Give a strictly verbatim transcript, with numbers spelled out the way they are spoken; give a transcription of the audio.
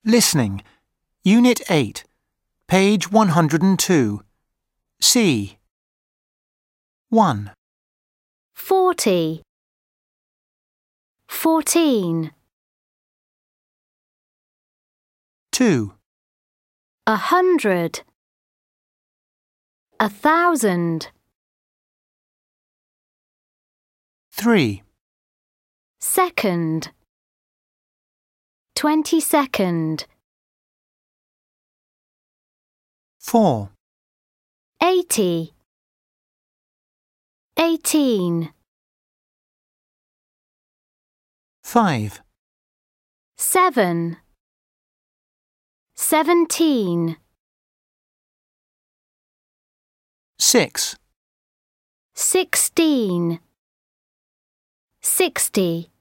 Listening. Unit eight. Page one hundred two. C. one. Forty. Fourteen. two. A hundred. A thousand. three. Second. Twenty-second. four. Eighty. Eighteen. five. Seven. Seventeen. six. Sixteen. Sixty.